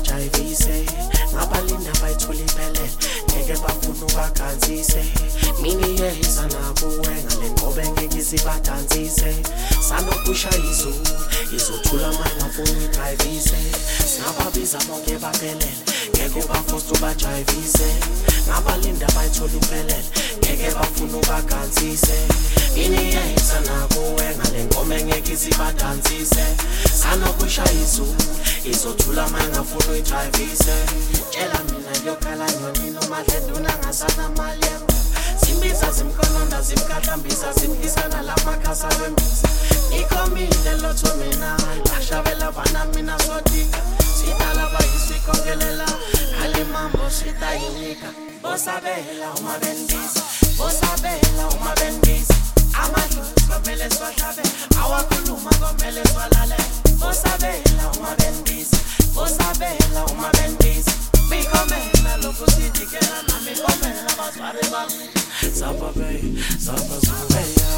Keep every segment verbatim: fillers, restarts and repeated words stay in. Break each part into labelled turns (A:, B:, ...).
A: bajayivise ngabalinda bayithola iphelele ngeke bafuna ubagansise mini yeza nakuwe ngale ngobe ngeke izibadansise sanokushaya izulu izothula mangafuna uyidrivise singababiza bonke baphelele ngeke bafosta ubajayivise ngabalinda bayithola iphelele ngeke bafuna ubagansise mini yeza nakuwe ngale ngobe ngeke izibadansise sanokushaya izulu izothula mangafuna uyidrivise tshela mina yokhala nyoni noma dlenduna ngasana mali zimbiza zimkononda zimkahlambisa zimkisana lamakhasa wembiza ikomile lotho mina lashavela bana mina sotika sidala bayisikongelela hali mambo sitayinika bosabela uma bendisa bosabela uma bendisa amahlo komele swahlabe awakhuluma komele swalale bosabela uma bendisa bosabela uma bendisa bikomela lokusidikela nami komela bazware bami Zababe, Zabazubeya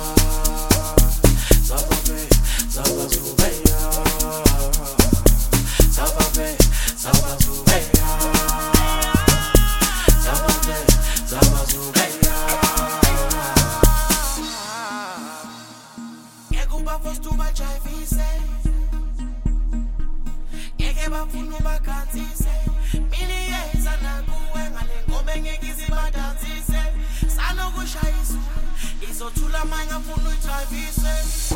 A: Zababe, Zabazubeya Zababe, Zabazubeya Zababe, Zabazubeya Ngeke bafosta ubajayivise Ngeke bafuna ubagansise Mini yeza nakuwe ngale ngobe ngeke izibadansise sanokushaya izulu izothula mangafuna uyidrivise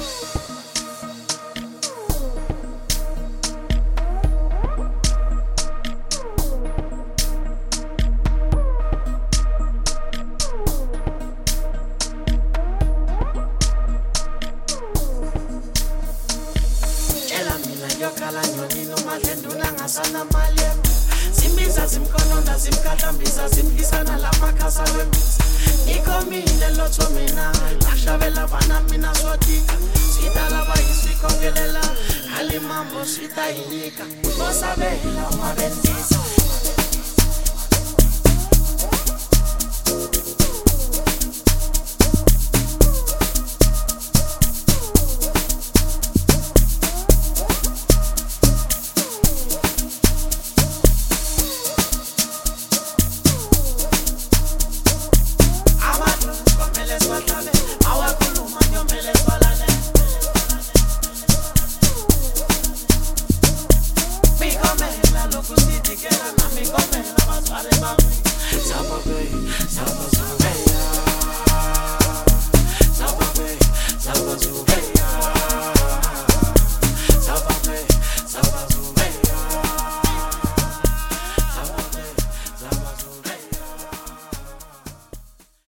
A: tshela mina yokhala nyoni noma dlenduna ngasana mali zimbiza zimkononda zimkahlambisa zimkisana lamakhasa wembiza ikomile lotho mina lashavela bana mina sotika sidala bayisikongelela hali mambo sitayinika bosabela uma bendisa Zababe, Zababe